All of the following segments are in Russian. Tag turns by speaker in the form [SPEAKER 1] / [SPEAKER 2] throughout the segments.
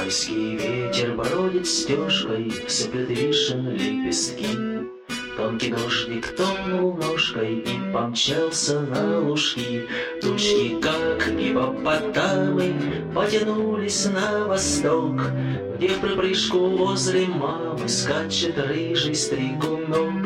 [SPEAKER 1] Майский ветер бродит стежкой, сыплет вишен лепестки. Тонкий дождик тонул ножкой и помчался на лужки. Тучки, как гипопотамы, потянулись на восток, где в припрыжку возле мамы скачет рыжий стригунок.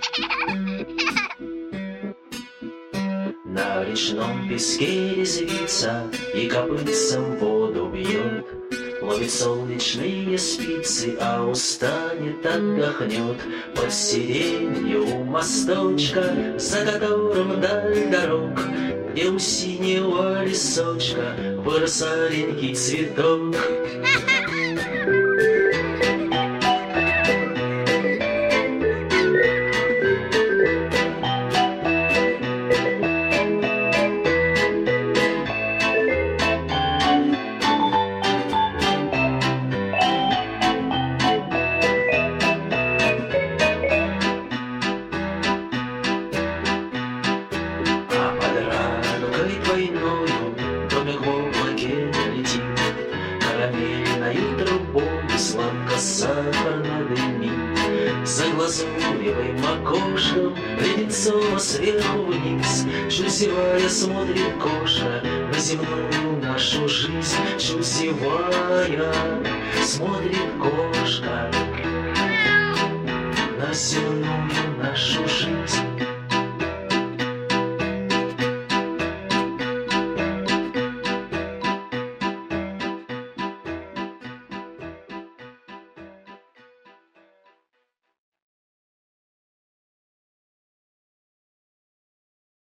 [SPEAKER 1] На речном песке резвится и копытцем воду бьет, ловит солнечные спицы, а устанет, отдохнет под сиренью у мосточка, за которым даль дорог, где у синего лесочка вырос аленький цветок. Двойною домик в облаке летит, карамельною трубой сладко-сахарно дымит. За глазуревым окошком Леденцова сверху вниз, чуть зевая, смотрит кошка на земную нашу жизнь. Чуть зевая, смотрит кошка на земную нашу жизнь.